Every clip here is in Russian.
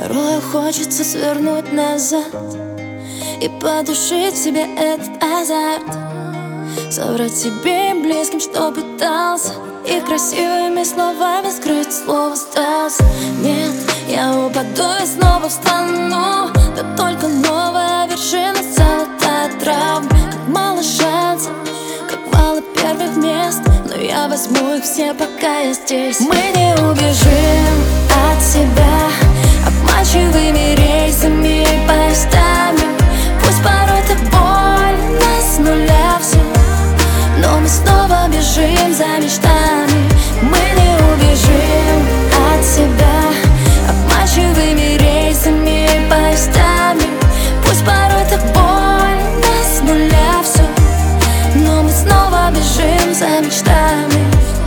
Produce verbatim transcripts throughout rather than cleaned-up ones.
Порою хочется свернуть назад и подушить в себе этот азарт, соврать себе и близким, что пытался, и красивыми словами скрыть слово «остался». Нет, я упаду и снова встану, да только новая вершина золотая травма. Как мало шансов, как мало первых мест, но я возьму их все, пока я здесь. Мы не убежим от себя обманчивыми рейсами и поездами. Пусть порой так больно с нуля все, но мы снова бежим за мечтами. Мы не убежим от себя обманчивыми рейсами и поездами. Пусть порой так больно с нуля все, но мы снова бежим за мечтами.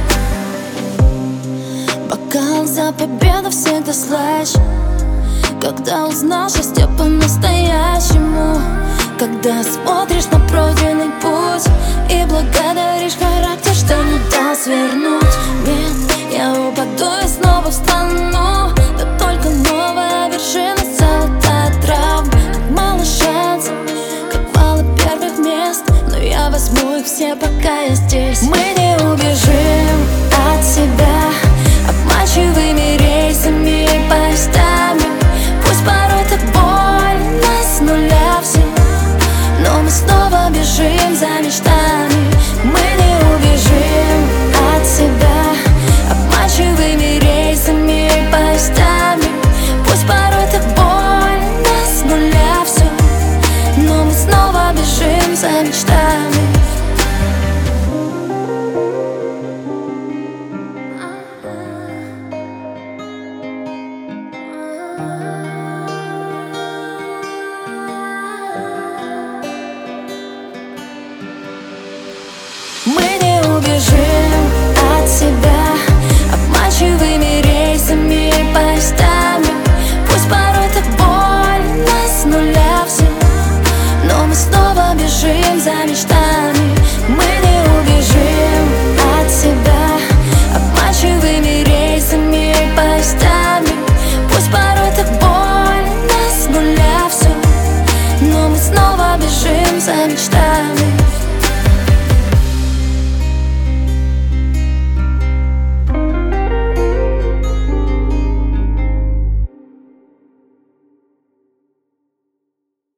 Бокал за победу всегда слаще, когда узнал счастье по-настоящему. Когда смотришь на пройденный путь и благодаришь характер, что не дал свернуть. Нет, я упаду и снова встану, да только новая вершина золотая травма. Как мало шансов, как мало первых мест, но я возьму их все, пока я